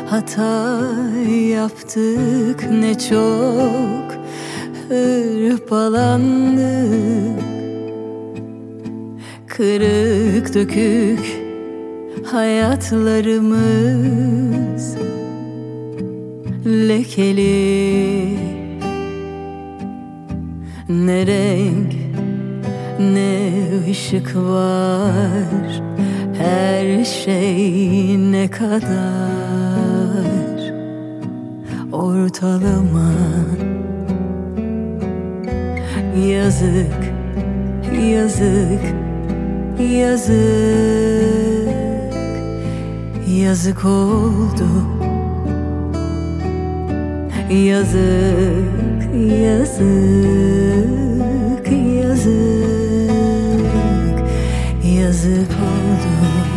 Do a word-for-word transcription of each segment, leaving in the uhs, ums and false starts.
hata yaptık, ne çok hırpalandık. Kırık dökük hayatlarımız lekeli. Ne renk ne ışık var, her şey ne kadar ortalama. Yazık, yazık, yazık, yazık oldu. Yazık, yazık, yazık, yazık oldu.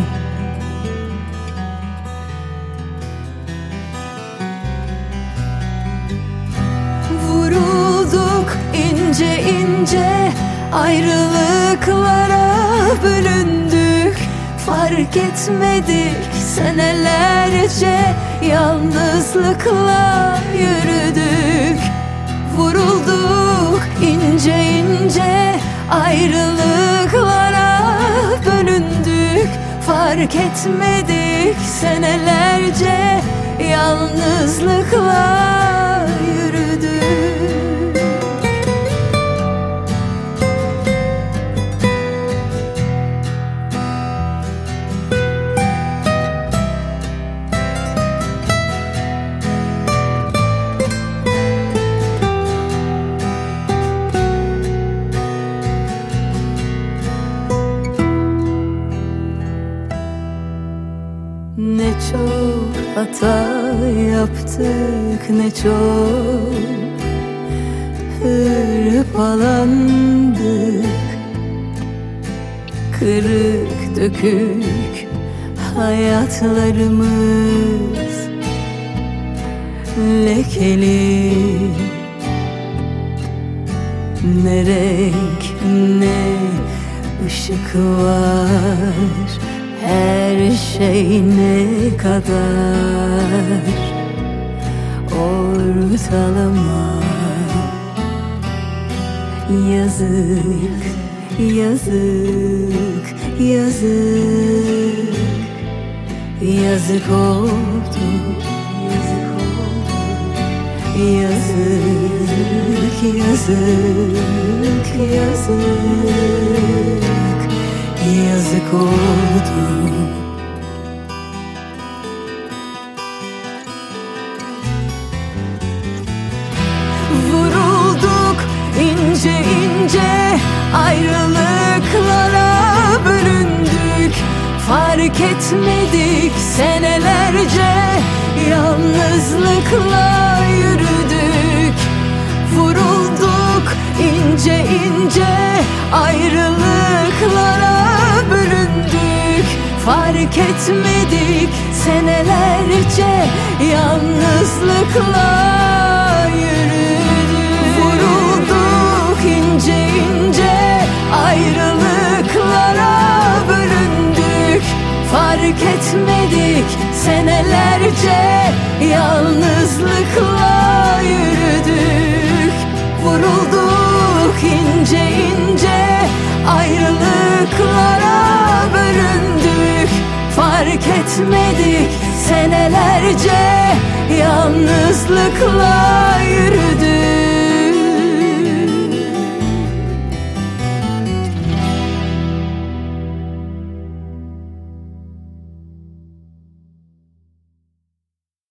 Vurulduk ince ince, ayrılıklara bölündük. Fark etmedik senelerce, yalnızlıkla yürüdük. Vurulduk ince ince, ayrılıklara bölündük. Fark etmedik senelerce, yalnızlıkla yürüdük. Ne çok hata yaptık, ne çok hırpalandık. Kırık dökük hayatlarımız lekeli. Ne renk ne ışık var, her şey ne kadar ortalama. Yazık, yazık, yazık, yazık oldu. Yazık, yazık, yazık, yazık oldu. Vurulduk ince ince, ayrılıklara bölündük. Fark etmedik senelerce, yalnızlıkla yürüdük. Vurulduk ince ince, ayrılıklara bölündük. Fark etmedik senelerce, yalnızlıkla yürüdük. Vurulduk ince ince, ayrılıklara bölündük. Fark etmedik senelerce, yalnızlıkla yürüdük. Vurulduk ince ince, ayrılıklara bölündük. Fark etmedik senelerce, yalnızlıkla yürüdük.